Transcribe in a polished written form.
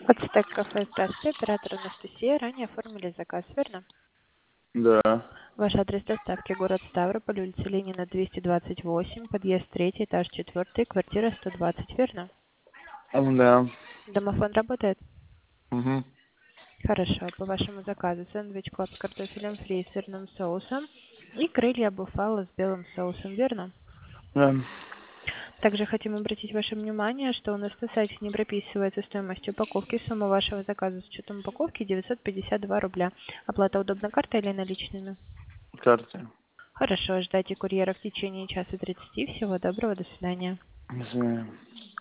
Ацтек кафе, здравствуйте, оператор Анастасия. Ранее оформили заказ, верно? Да. Ваш адрес доставки город Ставрополь, улица Ленина, 228, подъезд 3, этаж 4, квартира 120, верно? Да. Домофон работает? Угу. Хорошо. По вашему заказу сэндвич клаб с картофелем фри и сырным соусом и крылья буфало с белым соусом, верно? Да. Также хотим обратить ваше внимание, что у нас на сайте не прописывается стоимость упаковки. Сумма вашего заказа с учетом упаковки 952 рубля. Оплата удобна картой или наличными? Карты. Хорошо, ждайте курьера в течение часа 30. Всего доброго, до свидания. До свидания.